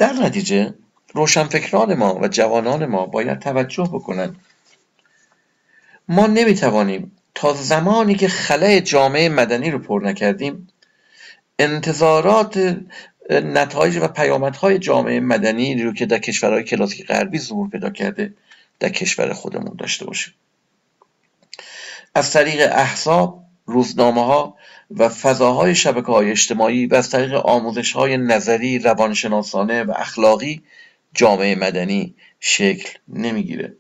در نتیجه روشنفکران ما و جوانان ما باید توجه بکنن ما نمیتوانیم تا زمانی که خلأ جامعه مدنی رو پر نکردیم انتظارات نتایج و پیامدهای جامعه مدنی رو که در کشورهای کلاسیک غربی ظهور پیدا کرده در کشور خودمون داشته باشیم. از طریق احزاب، روزنامه‌ها و فضاهای شبکه‌های اجتماعی و از طریق آموزش‌های نظری، روانشناسانه و اخلاقی جامعه مدنی شکل نمیگیره.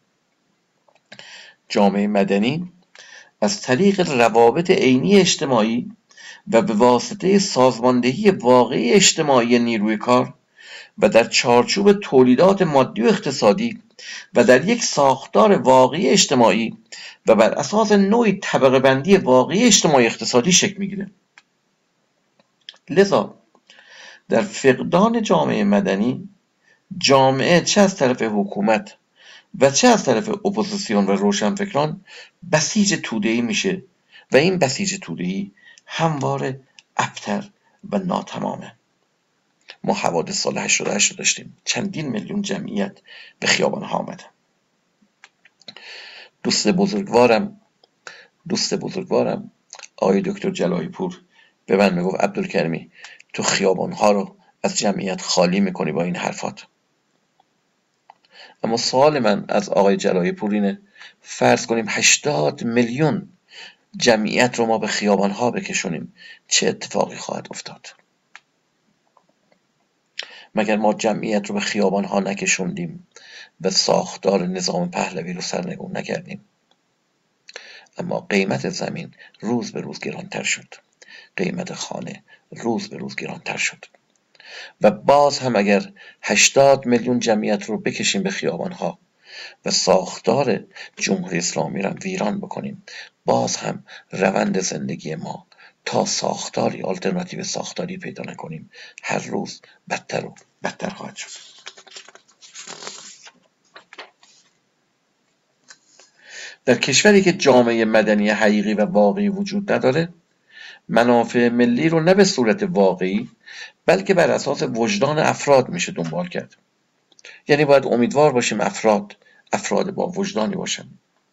جامعه مدنی از طریق روابط عینی اجتماعی و به واسطه سازماندهی واقعی اجتماعی نیروی کار و در چارچوب تولیدات مادی و اقتصادی و در یک ساختار واقعی اجتماعی و بر اساس نوعی طبقه بندی واقعی اجتماعی اقتصادی شکل میگیره. لذا در فقدان جامعه مدنی جامعه چه از طرف حکومت و چه از طرف اپوزیسیون و روشنفکران بسیج توده‌ای میشه و این بسیج توده‌ای همواره ابتر و ناتمامه. ما حوادث سال 88 رو داشتیم، چندین میلیون جمعیت به خیابان‌ها آمدن. دوست بزرگوارم آقای دکتر جلایی پور به من میگفت عبدالکریمی تو خیابان‌ها رو از جمعیت خالی میکنی با این حرفات. اما سوال من از آقای جلایی پور اینه فرض کنیم 80 میلیون جمعیت رو ما به خیابان‌ها بکشونیم چه اتفاقی خواهد افتاد؟ مگر ما جمعیت رو به خیابان‌ها نکشوندیم و ساختار نظام پهلوی رو سرنگون نکردیم؟ اما قیمت زمین روز به روز گرانتر شد، قیمت خانه روز به روز گرانتر شد و باز هم اگر 80 میلیون جمعیت رو بکشیم به خیابان‌ها و ساختار جمهوری اسلامی رو ویران بکنیم باز هم روند زندگی ما تا ساختاری آلترناتیو ساختاری پیدا نکنیم هر روز بدتر و بدتر خواهد شد. در کشوری که جامعه مدنی حقیقی و واقعی وجود نداره منافع ملی رو نه به صورت واقعی بلکه بر اساس وجدان افراد میشه دنبال کرد. یعنی باید امیدوار باشیم افراد با وجدانی باشن.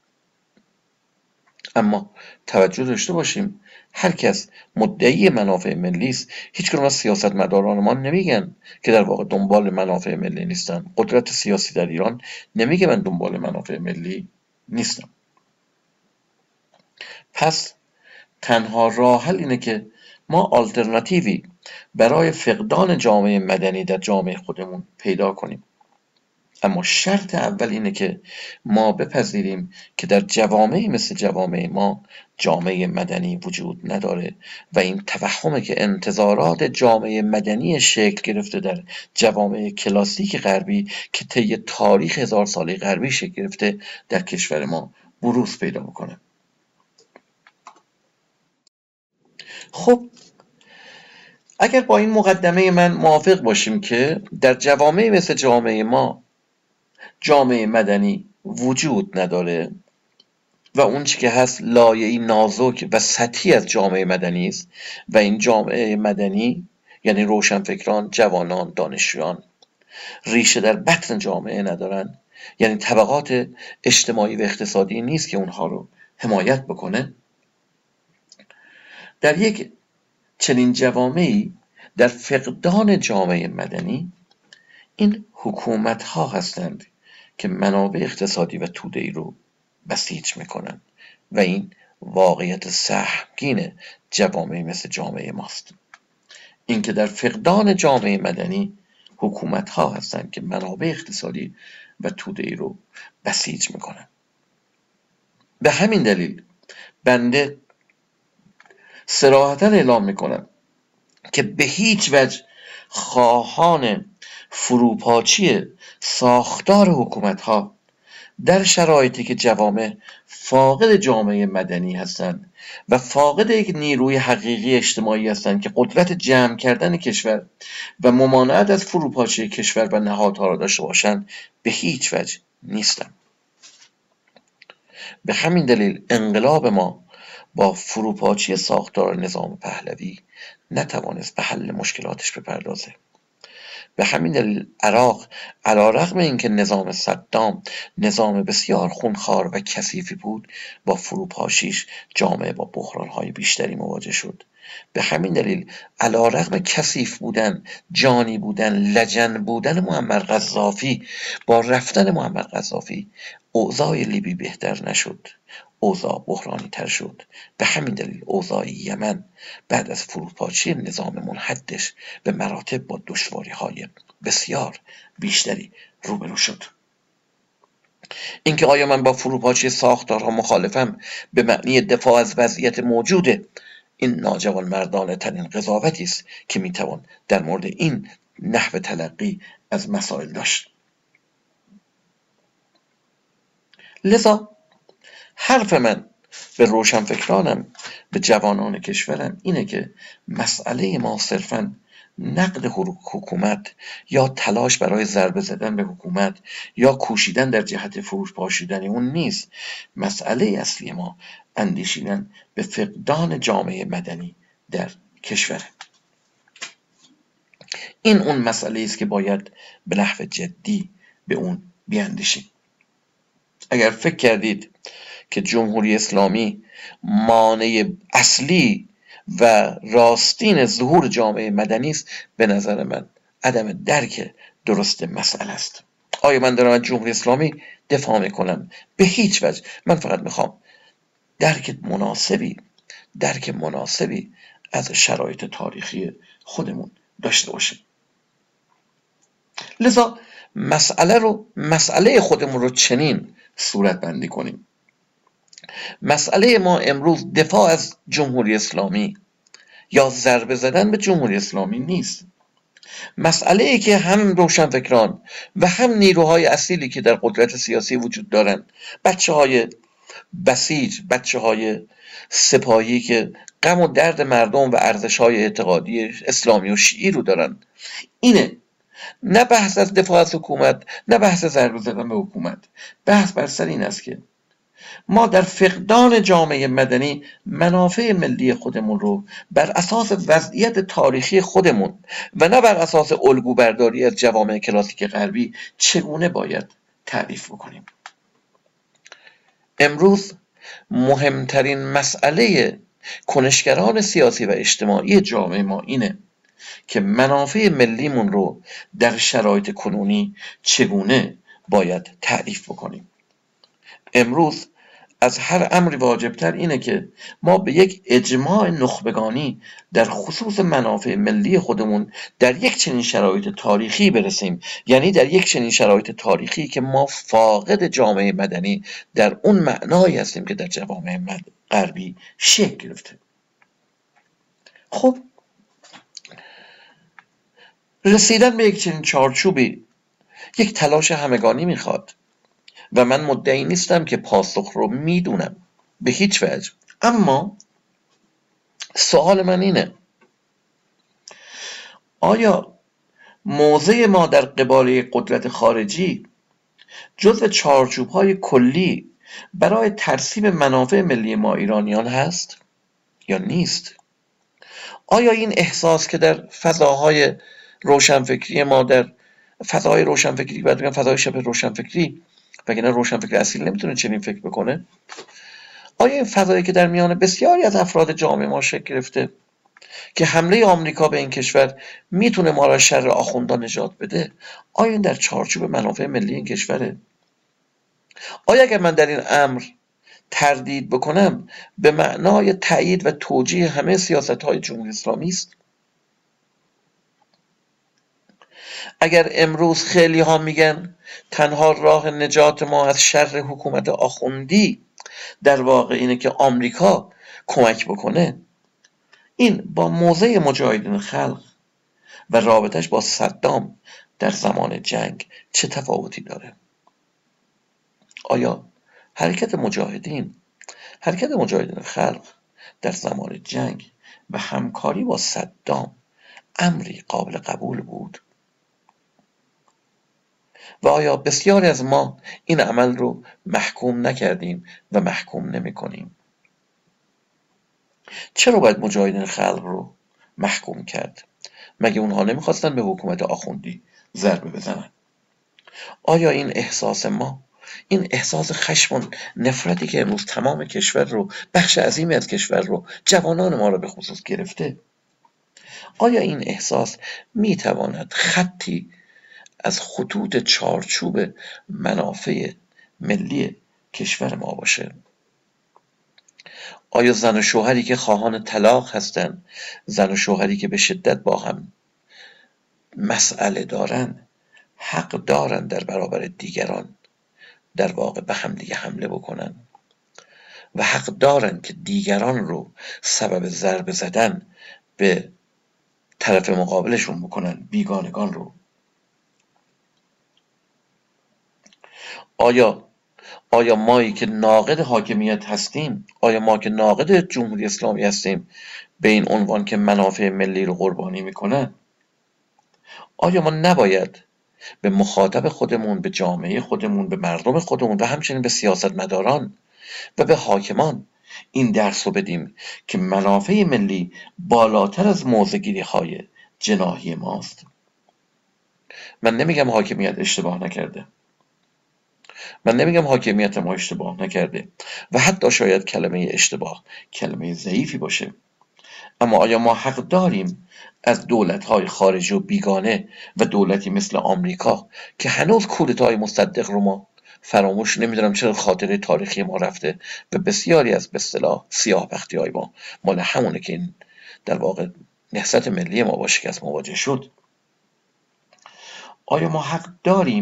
اما توجه داشته باشیم هر کس مدعی منافع ملی است. هیچ کدوم از سیاستمداران ما نمیگن که در واقع دنبال منافع ملی نیستن. قدرت سیاسی در ایران نمیگه من دنبال منافع ملی نیستم. پس تنها راه حل اینه که ما آلترناتیوی برای فقدان جامعه مدنی در جامعه خودمون پیدا کنیم. اما شرط اول اینه که ما بپذیریم که در جوامعی مثل جوامع ما جامعه مدنی وجود نداره و این توهمه که انتظارات جامعه مدنی شکل گرفته در جوامع کلاسیک غربی که طی تاریخ 1000 ساله غربی شکل گرفته در کشور ما بروز پیدا بکنه. خب اگر با این مقدمه من موافق باشیم که در جوامع مثل جامعه ما جامعه مدنی وجود نداره و اون چی که هست لایه‌ای نازک و سطحی از جامعه مدنی است و این جامعه مدنی یعنی روشنفکران، جوانان، دانشجویان ریشه در بطن جامعه ندارن، یعنی طبقات اجتماعی و اقتصادی نیست که اونها رو حمایت بکنه. در یک چنین جوامعی در فقدان جامعه مدنی این حکومت ها هستند که منابع اقتصادی و توده‌ای رو بسیج میکنن و این واقعیت سهمگین جوامع مثل جامعه ماست. اینکه در فقدان جامعه مدنی حکومت ها هستند که منابع اقتصادی و توده‌ای رو بسیج میکنن. به همین دلیل بنده صراحتاً اعلام میکنم که به هیچ وجه خواهان فروپاشی ساختار حکومت ها در شرایطی که جوامع فاقد جامعه مدنی هستند و فاقد یک نیروی حقیقی اجتماعی هستند که قدرت جمع کردن کشور و ممانعت از فروپاشی کشور و نهادها را داشته باشند به هیچ وجه نیستند. به همین دلیل انقلاب ما با فروپاشی ساختار نظام پهلوی نتوانست به حل مشکلاتش بپردازه. به همین دلیل عراق علیرغم اینکه نظام صدام نظام بسیار خونخوار و کثیفی بود، با فروپاشیش جامعه با بحران‌های بیشتری مواجه شد. به همین دلیل علیرغم کثیف بودن، جانی بودن، لجن بودن معمر قذافی، با رفتن معمر قذافی اوضاع لیبی بهتر نشد، اوضاع بحرانی تر شد. به همین دلیل اوضاع یمن بعد از فروپاشی نظام منحدش به مراتب با دشواری‌های بسیار بیشتری روبرو شد. اینکه آیا من با فروپاشی ساختارها مخالفم به معنی دفاع از وضعیت موجوده، این ناجوانمردانه ترین قضاوتی است که میتوان در مورد این نحو تلقی از مسائل داشت. لذا حرف من به روشنفکرانم، به جوانان کشورم اینه که مسئله ما صرفاً نقد حکومت یا تلاش برای ضربه زدن به حکومت یا کوشیدن در جهت فروپاشیدن اون نیست. مسئله اصلی ما اندیشیدن به فقدان جامعه مدنی در کشور. این اون مسئله است که باید به نحو جدی به اون بیاندیشیم. اگر فکر کردید که جمهوری اسلامی مانع اصلی و راستین ظهور جامعه مدنی است، به نظر من عدم درک درست مسئله است. آیا من دارم از جمهوری اسلامی دفاع میکنم؟ به هیچ وجه. من فقط میخوام درک مناسبی از شرایط تاریخی خودمون داشته باشیم. لذا مسئله خودمون رو چنین صورت بندی کنیم. مسئله ما امروز دفاع از جمهوری اسلامی یا ضربه زدن به جمهوری اسلامی نیست. مسئله ای که هم روشنفکران و هم نیروهای اصیلی که در قدرت سیاسی وجود دارن، بچه های بسیج، بچه های سپاهی که غم و درد مردم و ارزش های اعتقادی اسلامی و شیعی رو دارن، اینه. نه بحث از دفاع از حکومت، نه بحث ضربه زدن به حکومت. بحث بر سر این است که ما در فقدان جامعه مدنی منافع ملی خودمون رو بر اساس وضعیت تاریخی خودمون و نه بر اساس الگو برداری از جوامع کلاسیک غربی چگونه باید تعریف بکنیم. امروز مهمترین مسئله کنشگران سیاسی و اجتماعی جامعه ما اینه که منافع ملیمون رو در شرایط کنونی چگونه باید تعریف بکنیم. امروز از هر امری واجبتر اینه که ما به یک اجماع نخبگانی در خصوص منافع ملی خودمون در یک چنین شرایط تاریخی برسیم، یعنی در یک چنین شرایط تاریخی که ما فاقد جامعه مدنی در اون معنایی هستیم که در جوامع غربی شکل گرفته. خب رسیدن به یک چنین چارچوبی یک تلاش همگانی میخواد و من مدعی نیستم که پاسخ رو میدونم، به هیچ وجه. اما سوال من اینه: آیا موضع ما در قبال قدرت خارجی جزو چارچوب‌های کلی برای ترسیم منافع ملی ما ایرانیان هست یا نیست؟ آیا این احساس که در فضاهای روشنفکری ما، در فضای روشنفکری، بعد میگم فضای شبه روشنفکری، وگرنه روشنفکر اصیل نمیتونه چنین فکر بکنه، آیا این فضایی که در میان بسیاری از افراد جامعه ما شکل گرفته که حمله آمریکا به این کشور میتونه ما را شر آخوندان نجات بده، آیا این در چارچوب منافع ملی این کشوره؟ آیا اگر من در این امر تردید بکنم به معنای تایید و توجیه همه سیاست‌های جمهوری اسلامی است؟ اگر امروز خیلی ها میگن تنها راه نجات ما از شر حکومت آخوندی در واقع اینه که آمریکا کمک بکنه، این با موضع مجاهدین خلق و رابطش با صدام در زمان جنگ چه تفاوتی داره؟ آیا حرکت مجاهدین خلق در زمان جنگ و همکاری با صدام امری قابل قبول بود؟ و آیا بسیاری از ما این عمل رو محکوم نکردیم و محکوم نمی کنیم؟ چرا باید مجاهدین خلق رو محکوم کرد مگه اونها نمیخواستن به حکومت آخوندی ضربه بزنن؟ آیا این احساس ما، این احساس خشم و نفرتی که امروز تمام کشور رو، بخش عظیمی از کشور رو، جوانان ما رو به خصوص گرفته، آیا این احساس میتواند خطی از خطوط چارچوب منافع ملی کشور ما باشه؟ آیا زن و شوهری که خواهان طلاق هستند، زن و شوهری که به شدت با هم مسئله دارن، حق دارن در برابر دیگران در واقع به هم دیگه حمله بکنن و حق دارن که دیگران رو سبب ضربه زدن به طرف مقابلشون بکنن، بیگانگان رو؟ آیا مایی که ناقد حاکمیت هستیم، آیا ما که ناقد جمهوری اسلامی هستیم به این عنوان که منافع ملی رو قربانی میکنن، آیا ما نباید به مخاطب خودمون، به جامعه خودمون، به مردم خودمون و همچنین به سیاستمداران و به حاکمان این درس رو بدیم که منافع ملی بالاتر از موضع‌گیری‌های جناحی ماست؟ من نمیگم حاکمیت اشتباه نکرده، من نمیگم حاکمیت ما اشتباه نکرده و حتی شاید کلمه اشتباه کلمه ضعیفی باشه، اما آیا ما حق داریم از دولت‌های خارجی و بیگانه و دولتی مثل آمریکا که هنوز کودتای مصدق رو ما فراموش، نمیدونم چرا خاطره تاریخی ما رفته و بسیاری از به اصطلاح سیاه‌بختی‌های ما مال همونه که این در واقع نهضت ملی ما با شکست مواجه شد؟ آیا ما حق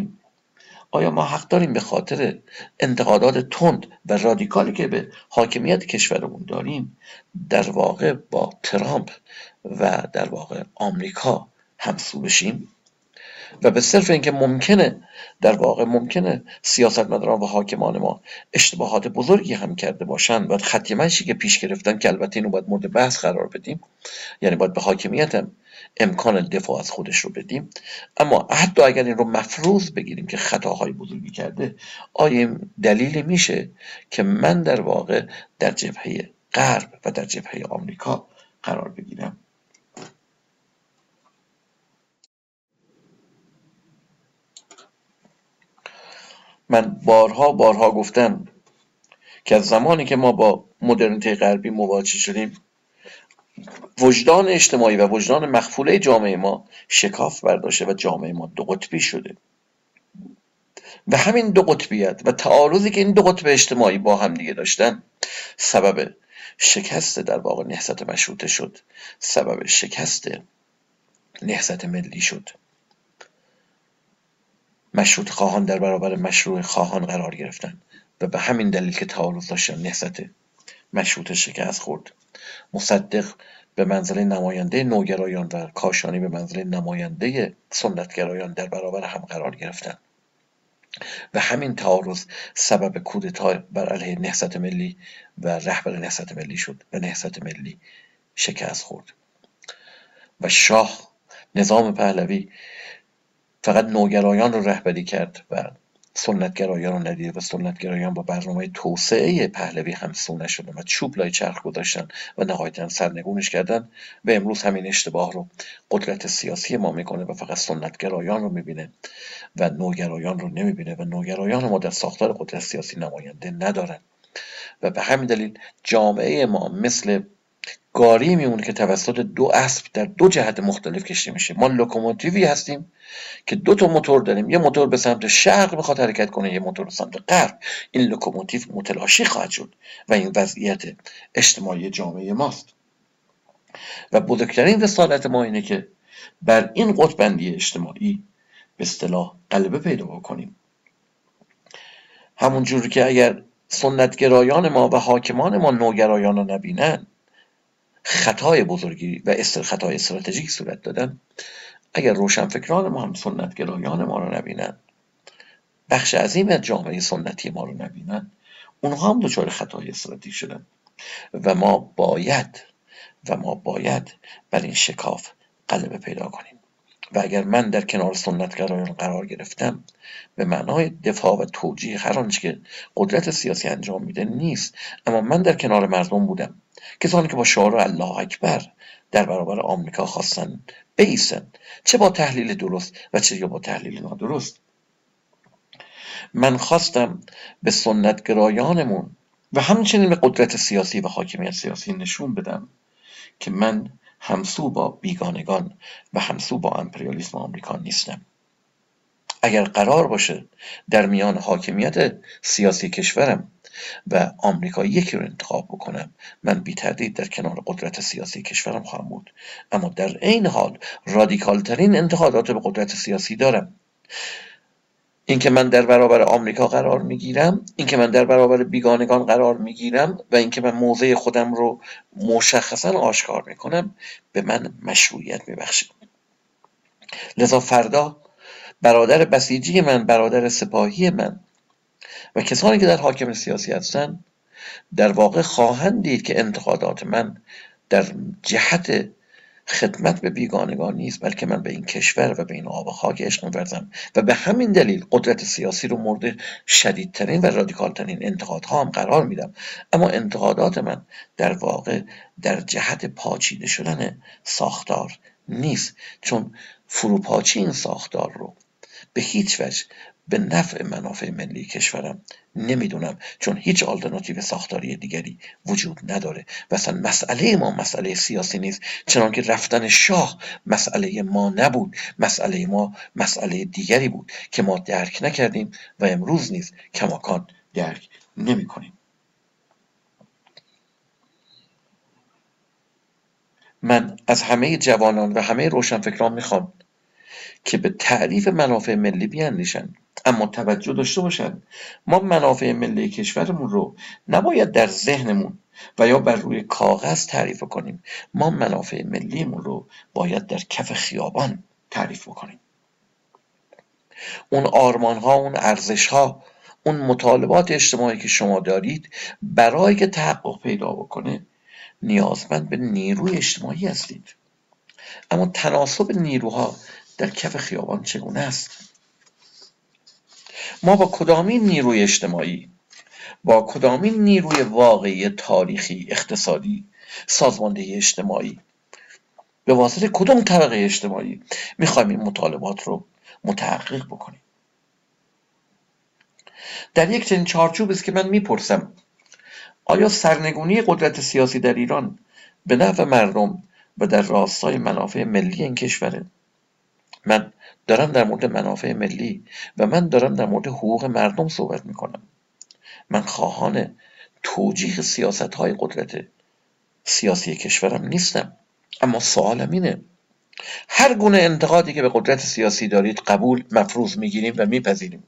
داریم به خاطر انتقادات تند و رادیکالی که به حاکمیت کشورمون داریم در واقع با ترامپ و در واقع آمریکا همسو بشیم و به صرف اینکه ممکنه سیاستمداران و حاکمان ما اشتباهات بزرگی هم کرده باشن و خط منشی که پیش گرفتن که البته اینو باید مورد بحث قرار بدیم، یعنی باید به حاکمیت هم امکان دفاع از خودش رو بدیم، اما حتی اگر این رو مفروض بگیریم که خطاهای بزرگی کرده، آیا دلیلی میشه که من در واقع در جبهه غرب و در جبهه آمریکا قرار بگیرم؟ من بارها گفتم که از زمانی که ما با مدرنیته غربی مواجه شدیم، وجدان اجتماعی و وجدان مخفوله جامعه ما شکاف برداشته و جامعه ما دو قطبی شده و همین دو قطبیت و تعارضی که این دو قطب اجتماعی با هم دیگه داشتن سبب شکست در واقع نهضت مشروطه شد، سبب شکست نهضت ملی شد. مشروط خواهان در برابر مشروع خواهان قرار گرفتن و به همین دلیل که تعارض داشتن نهضت مشروطه شکست خورد. مصدق به منزله نماینده نوگرایان و کاشانی به منزله نماینده سنتگرایان در برابر هم قرار گرفتن و همین تعارض سبب کودتا بر علیه نهضت ملی و رهبر نهضت ملی شد و نهضت ملی شکست خورد و شاه نظام پهلوی فقط نوگرایان رو رهبری کرد و سنتگرایان رو ندید و سنتگرایان با برنامه توسعه پهلوی همسو نشدن و چوب لای چرخ گذاشتن و نهایتاً سرنگونش کردن و امروز همین اشتباه رو قدرت سیاسی ما میکنه و فقط سنتگرایان رو میبینه و نوگرایان رو نمیبینه و نوگرایان ما در ساختار قدرت سیاسی نماینده ندارن و به همین دلیل جامعه ما مثل گاری میمونه که توسط دو اسب در دو جهت مختلف کشیده میشه. ما لوکوموتیوی هستیم که دو تا موتور داریم، یه موتور به سمت شرق میخواد حرکت کنه، یه موتور به سمت غرب. این لوکوموتیو متلاشی خواهد شد و این وضعیت اجتماعی جامعه ماست و بزرگترین رسالت ما اینه که بر این قطب‌بندی اجتماعی به اصطلاح غلبه پیدا بکنیم. همون جوری که اگر سنتگرایان ما و حاکمان ما نوگرایان رو نبینن، خطای بزرگی و خطای استراتژیک صورت دادن، اگر روشنفکران ما هم سنتگرایان ما رو نبینن، بخش عظیم از جامعه سنتی ما رو نبینن، اونها هم دچار خطای استراتژیک شدن و ما باید بر این شکاف غلبه پیدا کنیم. و اگر من در کنار سنتگرایان قرار گرفتم به معنای دفاع و توجیه هر آنچه که قدرت سیاسی انجام میده نیست، اما من در کنار مردم بودم کسانی که با شعار الله اکبر در برابر آمریکا خواستن بیسن، چه با تحلیل درست و چه با تحلیل نادرست. من خواستم به سنتگرایانمون و همچنین به قدرت سیاسی و حاکمیت سیاسی نشون بدم که من همسو با بیگانگان و همسو با امپریالیسم آمریکا نیستم. اگر قرار باشه در میان حاکمیت سیاسی کشورم و آمریکا یکی رو انتخاب بکنم، من بی تردید در کنار قدرت سیاسی کشورم خواهم بود. اما در عین حال رادیکال ترین انتقادات به قدرت سیاسی دارم. اینکه من در برابر آمریکا قرار میگیرم، اینکه من در برابر بیگانگان قرار میگیرم و اینکه من موضع خودم رو مشخصا آشکار میکنم به من مشروعیت میبخشه. لذا فردا برادر بسیجی من، برادر سپاهی من و کسانی که در حاکم سیاسی هستن در واقع خواهند دید که انتقادات من در جهت خدمت به بیگانگان نیست، بلکه من به این کشور و به این آب و خاک عشق می‌ورزم و به همین دلیل قدرت سیاسی رو مورد شدیدترین و رادیکالترین انتقادها هم قرار میدم. اما انتقادات من در واقع در جهت پاچیده شدن ساختار نیست، چون فروپاچی این ساختار رو به هیچ وجه به نفع منافع ملی کشورم نمیدونم، چون هیچ آلترناتیو ساختاری دیگری وجود نداره و اصلا مسئله ما مسئله سیاسی نیست، چنان که رفتن شاه مسئله ما نبود. مسئله ما مسئله دیگری بود که ما درک نکردیم و امروز نیز کماکان درک نمی کنیم. من از همه جوانان و همه روشنفکران میخوام که به تعریف منافع ملی بیاندیشن، اما توجه داشته باشن ما منافع ملی کشورمون رو نباید در ذهنمون و یا بر روی کاغذ تعریف کنیم، ما منافع ملیمون رو باید در کف خیابان تعریف کنیم. اون آرمان ها، اون ارزش ها، اون مطالبات اجتماعی که شما دارید برای که تحقق پیدا بکنه نیازمند به نیروی اجتماعی هستید. اما تناسب نیروها در کف خیابان چگونه است؟ ما با کدامین نیروی اجتماعی، با کدامین نیروی واقعی تاریخی، اقتصادی، سازماندهی اجتماعی، به واسطه کدام طبقه اجتماعی میخوایم این مطالبات رو متحقق بکنیم؟ در یک چنین چارچوب است که من میپرسم آیا سرنگونی قدرت سیاسی در ایران به نفع مردم و در راستای منافع ملی این کشوره؟ من دارم در مورد منافع ملی و من دارم در مورد حقوق مردم صحبت میکنم. من خواهان توجیه سیاست‌های قدرت سیاسی کشورم نیستم، اما سوالم اینه هر گونه انتقادی که به قدرت سیاسی دارید قبول مفروض میگیریم و میپذیریم،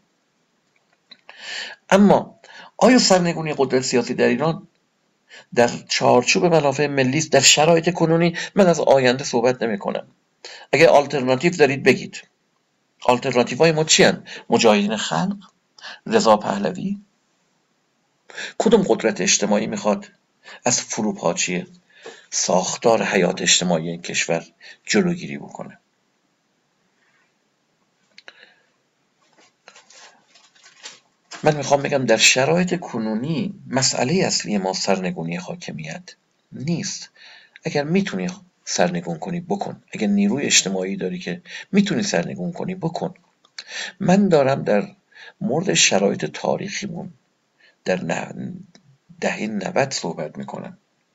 اما آیا سرنگونی قدرت سیاسی در ایران در چارچوب منافع ملی است؟ در شرایط کنونی من از آینده صحبت نمی کنم. اگه آلترناتیو دارید بگید. آلترناتیو های ما چی هستند؟ مجاهدین خلق؟ رضا پهلوی؟ کدوم قدرت اجتماعی میخواد از فروپاشی ساختار حیات اجتماعی این کشور جلوگیری بکنه؟ من میخوام بگم در شرایط کنونی مسئله اصلی ما سرنگونی حاکمیت نیست. اگر میتونی سرنگون کنی بکن، اگر نیروی اجتماعی داری که میتونی سرنگون کنی بکن. من دارم در مورد شرایط تاریخیمون در دهه 90 صحبت میکنم.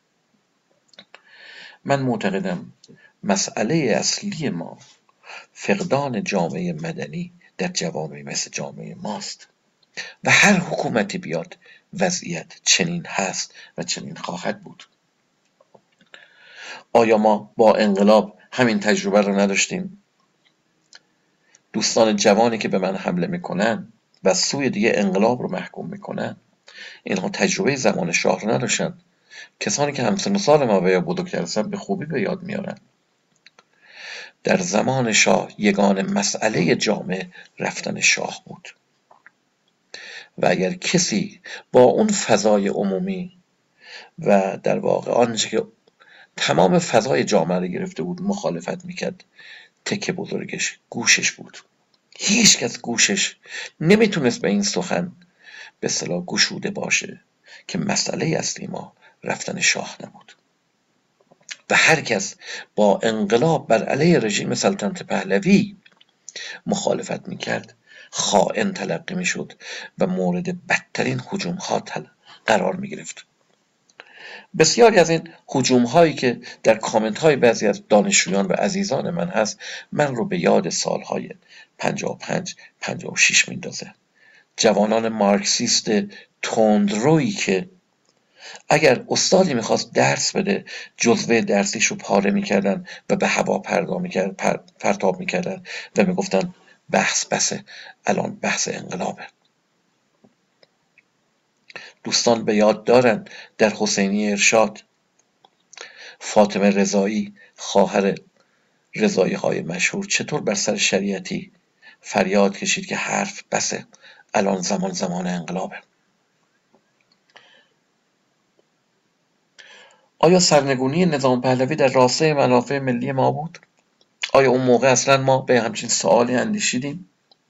من معتقدم مسئله اصلی ما فقدان جامعه مدنی در جوامعی مثل جامعه ماست و هر حکومتی بیاد وضعیت چنین هست و چنین خواهد بود. آیا ما با انقلاب همین تجربه رو نداشتیم؟ دوستان جوانی که به من حمله میکنن و سوی دیگه انقلاب رو محکوم میکنن، اینها تجربه زمان شاه رو نداشتن. کسانی که همسن و سال ما و یا بزرگتر هستن به خوبی به یاد میارن. در زمان شاه یگانه مسئله جامعه رفتن شاه بود و اگر کسی با اون فضای عمومی و در واقع آنچه که تمام فضای جامعه رو گرفته بود مخالفت میکرد، تکه بزرگش گوشش بود. هیچ کس گوشش نمیتونست به این سخن به اصطلاح گشوده باشه که مسئله اصلی ما رفتن شاه نبود و هر کس با انقلاب بر علیه رژیم سلطنت پهلوی مخالفت میکرد خائن تلقی میشد و مورد بدترین هجوم‌ها قرار میگرفت. بسیاری از این هجوم‌هایی که در کامنت‌های بعضی از دانشجویان و عزیزان من هست من رو به یاد سالهای 55 56 میندازه. جوانان مارکسیست تندرویی که اگر استادی میخواست درس بده جزوه درسیش رو پاره میکردن و به هوا پرتاب میکردن و میگفتن بحث بسه، الان بحث انقلابه. دوستان به یاد دارن در حسینی ارشاد فاطمه رضایی خواهر رضایی های مشهور چطور بر سر شریعتی فریاد کشید که حرف بسه، الان زمان انقلابه. آیا سرنگونی نظام پهلوی در راستای منافع ملی ما بود؟ آیا اون موقع اصلا ما به همچین سوالی اندیشیدیم؟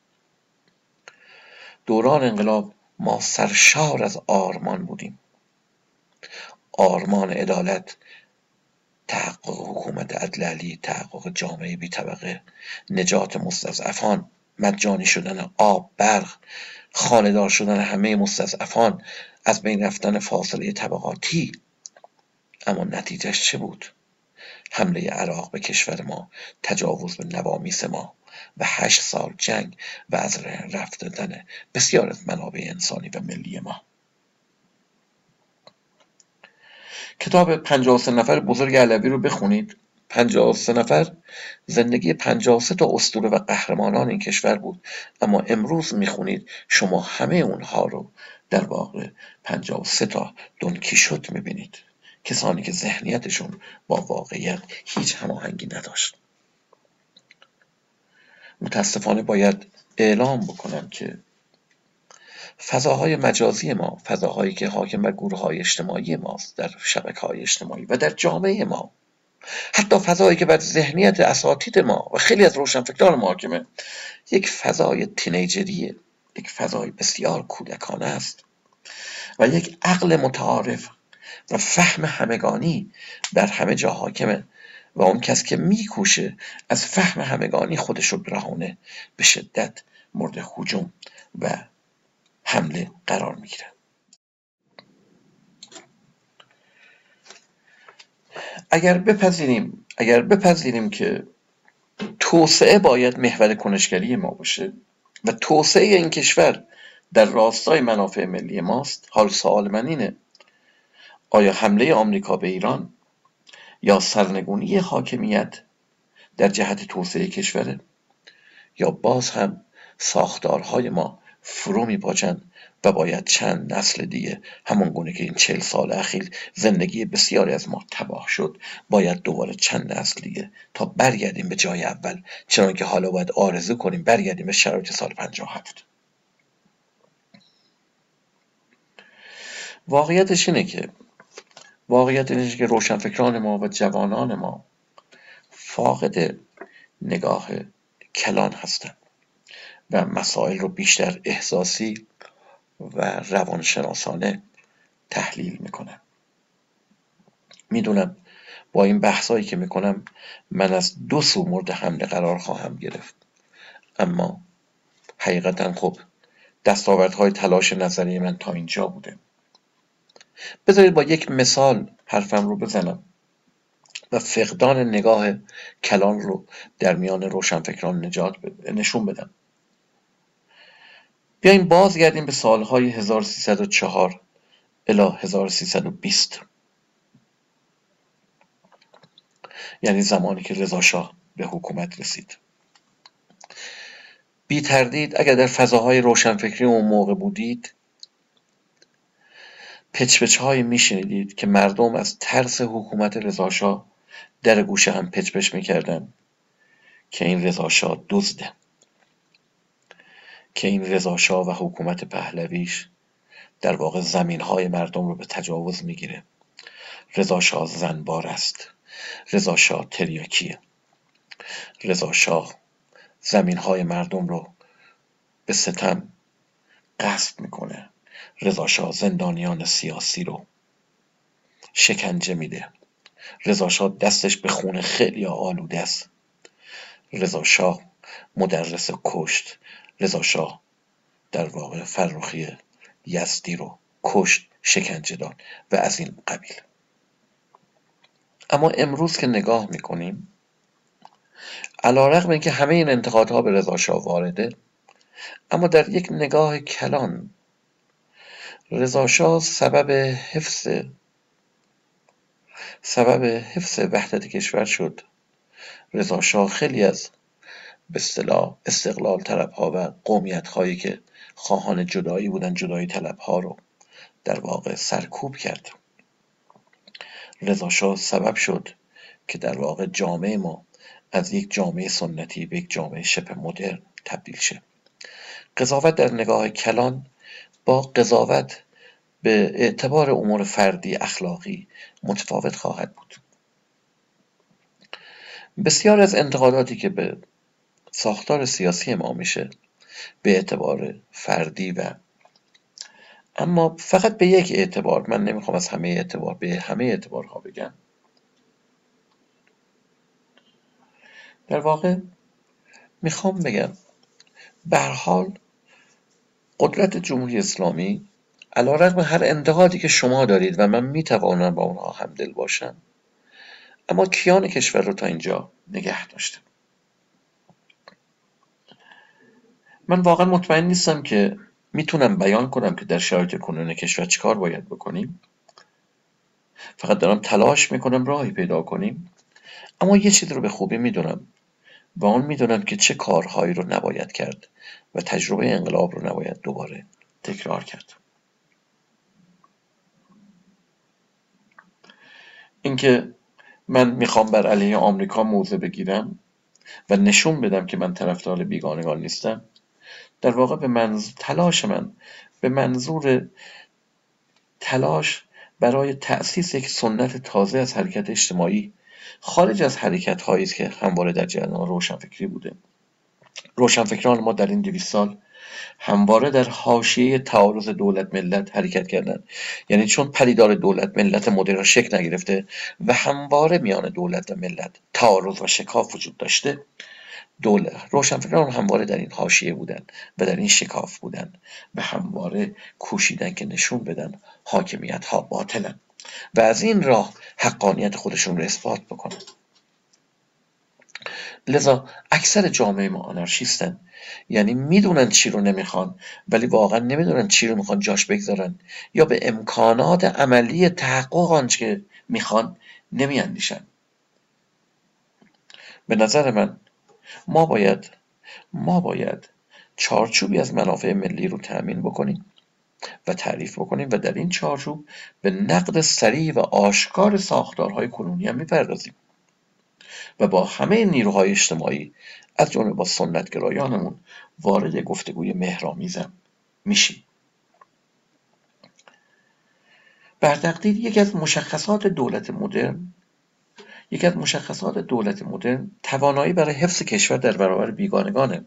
دوران انقلاب ما سرشار از آرمان بودیم. آرمان عدالت، تحقق حکومت عدلی، تحقق جامعه بی طبقه، نجات مستضعفان، مجانی شدن آب، برق، خانه‌دار شدن همه مستضعفان، از بین رفتن فاصله طبقاتی. اما نتیجهش چه بود؟ حمله عراق به کشور ما، تجاوز به نوامیس ما و 8 سال جنگ و از رفت دادن بسیار از منابع انسانی و ملی ما. کتاب 53 نفر بزرگ علوی رو بخونید. 53 نفر زندگی 53 تا اسطوره و قهرمانان این کشور بود، اما امروز میخونید شما همه اونها رو در واقع 53 تا دون کیشوت میبینید، کسانی که ذهنیتشون با واقعیت هیچ هماهنگی نداشت. متاسفانه باید اعلام بکنم که فضاهای مجازی ما، فضاهایی که حاکم بر گروه‌های اجتماعی ماست در شبکه‌های اجتماعی و در جامعه ما، حتی فضایی که بر ذهنیت اساتید ما و خیلی از روشنفکران ما حاکمه، یک فضای تینیجریه، یک فضای بسیار کودکانه است و یک عقل متعارف و فهم همگانی در همه جا حاکمه و اون کس که میکوشه از فهم همگانی خودش رو برهونه به شدت مورد هجوم و حمله قرار میگیره. اگر بپذیریم که توسعه باید محور کنشگری ما باشه و توسعه این کشور در راستای منافع ملی ماست، حال سوال من اینه: آیا حمله آمریکا به ایران یا سرنگونی حاکمیت در جهت توسعه کشوره، یا باز هم ساختارهای ما فرو میپاچند و باید چند نسل دیگه، همون گونه که این 40 سال اخیر زندگی بسیاری از ما تباه شد، باید دوباره چند نسل دیگه تا برگردیم به جای اول، چنان که حالا باید آرزو کنیم برگردیم به شرایط سال 57. واقعیتش اینه که روشنفکران ما و جوانان ما فاقد نگاه کلان هستند و مسائل رو بیشتر احساسی و روانشناسانه تحلیل میکنم. میدونم با این بحثایی که میکنم من از دو سو مورد حمله قرار خواهم گرفت، اما حقیقتا خب دستاوردهای تلاش نظری من تا اینجا بوده. بذارید با یک مثال حرفم رو بزنم و فقدان نگاه کلان رو در میان روشنفکران نشون بدم. بیاییم بازگردیم به سالهای 1304 الی 1320، یعنی زمانی که رضا شاه به حکومت رسید. بی تردید اگر در فضاهای روشنفکری اون موقع بودید، پچ‌پچ‌هایی میشنیدید که مردم از ترس حکومت رضا شاه در گوشه هم پچ‌پچ میکردن که این رضا شاه دزده، که این رضا شاه و حکومت پهلویش در واقع زمینهای مردم رو به تجاوز میگیره، رضا شاه زنبار است، رضا شاه تریاکیه، رضا شاه زمینهای مردم رو به ستم غصب میکنه، رضا شاه زندانیان سیاسی رو شکنجه میده. رضا شاه دستش به خون خیلی آلوده است. رضا شاه مدرس کشت. رضا شاه در واقع فرخی یزدی رو کشت، شکنجه داد و از این قبیل. اما امروز که نگاه میکنیم، علیرغم اینکه همه این انتقادها به رضا شاه وارده، اما در یک نگاه کلان رضا شاه سبب حفظ وحدت کشور شد. رضا شاه خیلی از به اصطلاح استقلال طلبها و قومیت هایی که خواهان جدایی بودن، جدایی طلبها رو در واقع سرکوب کرد. رضا شاه سبب شد که در واقع جامعه ما از یک جامعه سنتی به یک جامعه شبه مدرن تبدیل شه. قضاوت در نگاه کلان با قضاوت به اعتبار امور فردی اخلاقی متفاوت خواهد بود. بسیار از انتقاداتی که به ساختار سیاسی ما میشه به اعتبار فردی اما فقط به یک اعتبار، من نمیخوام از همه اعتبار به همه اعتبارها بگم، در واقع میخوام بگم به هر حال قدرت جمهوری اسلامی علیرغم هر انتقادی که شما دارید و من میتوانم با اونها همدل باشم، اما کیان کشور رو تا اینجا نگه داشته. من واقعا مطمئن نیستم که میتونم بیان کنم که در شرایط کنونی کشور چیکار باید بکنیم. فقط دارم تلاش میکنم راهی پیدا کنیم. اما یه چیز رو به خوبی میدونم و اون میدونم که چه کارهایی رو نباید کرد و تجربه انقلاب رو نباید دوباره تکرار کرد. اینکه من میخوام بر علیه آمریکا موضع بگیرم و نشون بدم که من طرفدار بیگانگان نیستم، در واقع به منظور تلاش برای تأسیس یک سنت تازه از حرکت اجتماعی خارج از حرکت هایی است که همواره در جریان روشنفکری بوده. روشنفکران ما در این 200 سال همواره در حاشیه تعارض دولت ملت حرکت کردن، یعنی چون پدیدار دولت ملت مدرن شکل نگرفته و همواره میان دولت و ملت تعارض و شکاف وجود داشته، روشنفکران همواره در این حاشیه بودن و در این شکاف بودن و همواره کوشیدن که نشون بدن حاکمیت ها باطلن و از این راه حقانیت خودشون رو اثبات بکنن. لذا اکثر جامعه ما آنارشیستن، یعنی میدونن چی رو نمیخوان ولی واقعا نمیدونن چی رو میخوان جاش بگذارن یا به امکانات عملی تحقق آنچه که میخوان نمیاندیشن. به نظر من ما باید چارچوبی از منافع ملی رو تأمین بکنیم و تعریف بکنیم و در این چارچوب به نقد سریع و آشکار ساختارهای کنونی هم میپردازیم و با همه نیروهای اجتماعی از جمله با سنتگرایانمون وارد گفتگوی مهرآمیزم میشیم. بر تقدیر یکی از مشخصات دولت مدرن توانایی برای حفظ کشور در برابر بیگانگانه.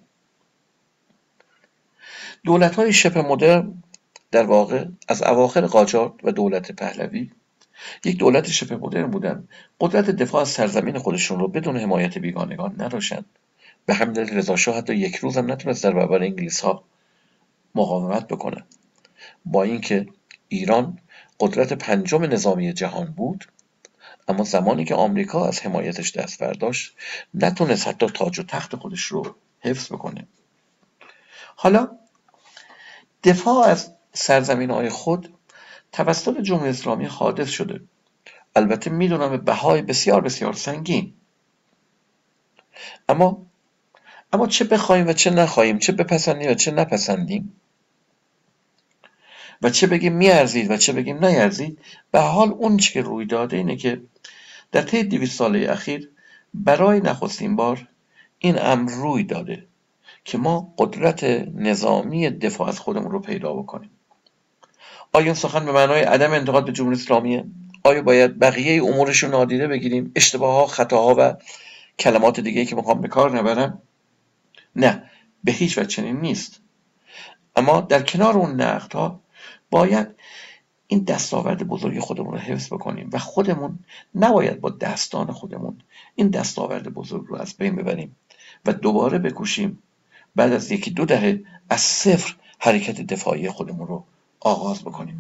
دولت‌های شبه مدرن در واقع از اواخر قاجار و دولت پهلوی یک دولت شبه مدرن بودن، قدرت دفاع از سرزمین خودشون رو بدون حمایت بیگانگان نداشتن. به همین دلیل رضا شاه حتی یک روز هم نتونست در برابر انگلیس ها مقاومت بکنه. با اینکه ایران قدرت 5 نظامی جهان بود، اما زمانی که آمریکا از حمایتش دست برداشت نتونست حتی تاج و تخت خودش رو حفظ بکنه. حالا دفاع از سرزمین‌های خود توسط جمهوری اسلامی حادث شده، البته میدونم به بهای بسیار بسیار سنگین. اما چه بخوایم و چه نخواهیم، چه بپسندیم و چه نپسندیم و چه بگیم میارزید و چه بگیم نیارزید، به حال اون چه که روی داده اینه که در طی 200 ساله اخیر برای نخستین بار این امر روی داده که ما قدرت نظامی دفاع از خودمون رو پیدا بکنیم. آیا این سخن به معنای عدم انتقاد به جمهوری اسلامیه؟ آیا باید بقیه امورش رو نادیده بگیریم، اشتباهات، خطاها و کلمات دیگه‌ای که میخوام به کار نبرم؟ نه، به هیچ وجه چنین نیست. اما در کنار اون نقدها باید این دستاورد بزرگ خودمون رو حفظ بکنیم و خودمون نباید با دستان خودمون این دستاورد بزرگ رو از بین ببریم و دوباره بکوشیم بعد از 1-2 دهه از صفر حرکت دفاعی خودمون رو آغاز بکنیم.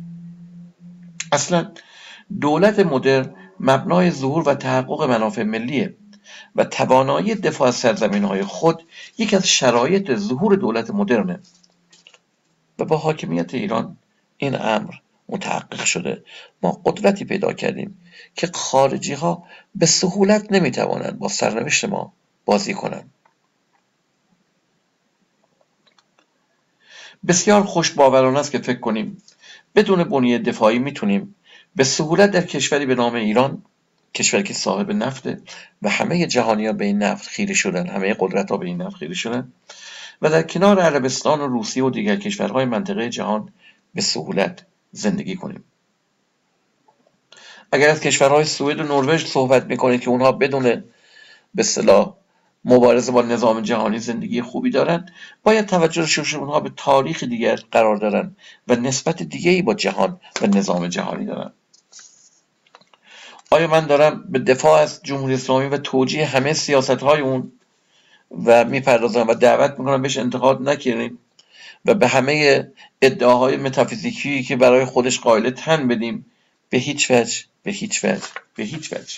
اصلا دولت مدرن مبنای ظهور و تحقق منافع ملیه و توانایی دفاع از سرزمین‌های خود یکی از شرایط ظهور دولت مدرنه و با حاکمیت ایران این امر متحقق شده. ما قدرتی پیدا کردیم که خارجی ها به سهولت نمیتوانند با سرنوشت ما بازی کنند. بسیار خوش باورانه است که فکر کنیم بدون بنیه دفاعی میتونیم به سهولت در کشوری به نام ایران، کشوری که صاحب نفته و همه جهانیان به این نفت خیره شدن، همه قدرت ها به این نفت خیره شدن و در کنار عربستان و روسیه و دیگر کشورهای منطقه جهان به سهولت زندگی کنیم. اگر از کشورهای سوئد و نروژ صحبت میکنید که اونها بدون به اصطلاح مبارزه با نظام جهانی زندگی خوبی دارن، باید توجه اونها به تاریخ دیگر قرار دارن و نسبت دیگه‌ای با جهان و نظام جهانی دارن. آیا من دارم به دفاع از جمهوری اسلامی و توجیه همه سیاست‌های اون و میپردازم و دعوت میکنم بهش انتقاد نکنیم و به همه ادعاهای متافیزیکی که برای خودش قائل تن بدیم؟ به هیچ وجه، به هیچ وجه، به هیچ وجه.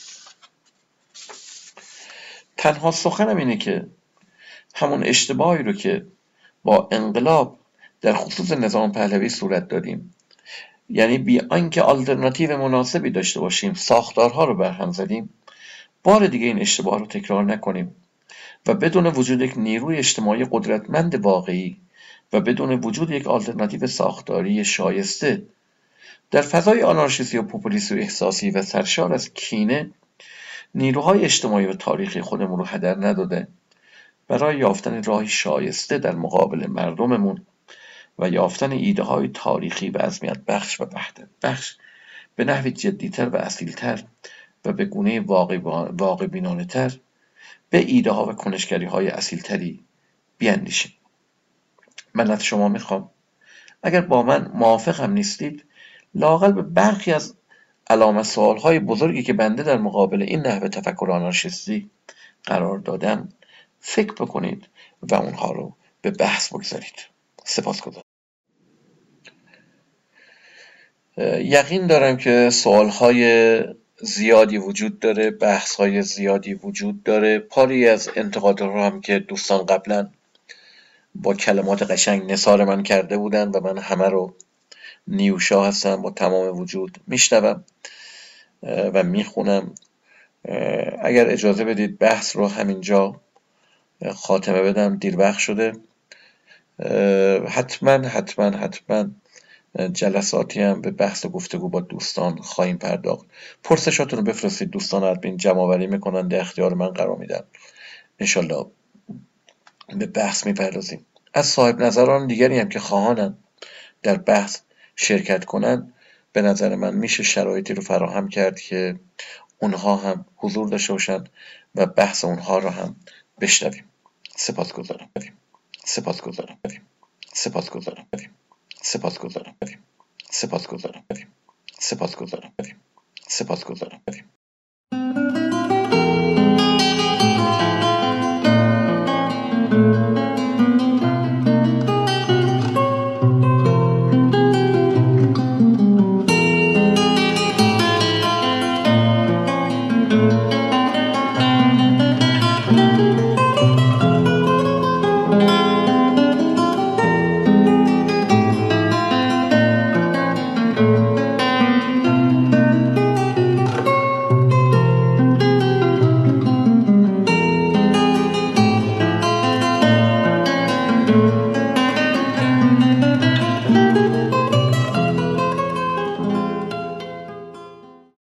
تنها سخنم اینه که همون اشتباهی رو که با انقلاب در خصوص نظام پهلوی صورت دادیم، یعنی بی آنکه آلترناتیو مناسبی داشته باشیم ساختارها رو برهم زدیم، بار دیگه این اشتباه رو تکرار نکنیم و بدون وجود یک نیروی اجتماعی قدرتمند واقعی و بدون وجود یک آلترناتیو ساختاری شایسته در فضای آنارشیستی و پوپولیستی و احساسی و سرشار از کینه نیروهای اجتماعی و تاریخی خودمون رو هدر نداده برای یافتن راهی شایسته در مقابل مردممون و یافتن ایده های تاریخی و عظمت بخش و وحدت بخش به نحوی جدیتر و اصیلتر و به گونه واقع بینانه تر به ایده ها و کنشگری های اصیلتری بیاندیشیم. من از شما میخوام اگر با من موافق هم نیستید، لااقل به برخی از علامت سوال های بزرگی که بنده در مقابل این نحوه تفکر آنارشیستی قرار دادم فکر بکنید و اونها رو به بحث بگذارید. سپاسگزارم. یقین دارم که سوالهای زیادی وجود داره، بحثهای زیادی وجود داره. پاری از انتقاد رو هم که دوستان قبلا با کلمات قشنگ نثار من کرده بودن و من همه رو نیوشا هستم با تمام وجود میشنوم و میخونم. اگر اجازه بدید بحث رو همینجا خاتمه بدم، دیر وقت شده. حتما جلساتی هم به بحث و گفتگو با دوستان خواهیم پرداخت. پرسشاتون رو بفرستید، دوستان ادمین جمع‌آوری میکنن، در اختیار من قرار میدن. انشالله به بحث میپردازیم. از صاحب نظران دیگری هم که خواهانن در بحث شرکت کنن، به نظر من میشه شرایطی رو فراهم کرد که اونها هم حضور داشته باشن و بحث اونها رو هم بشنویم. سپاسگزارم. سپاسگزارم. سپاسگزارم. سپاسگزارم. سپاسگزارم. سپاسگزارم. سپاسگزارم.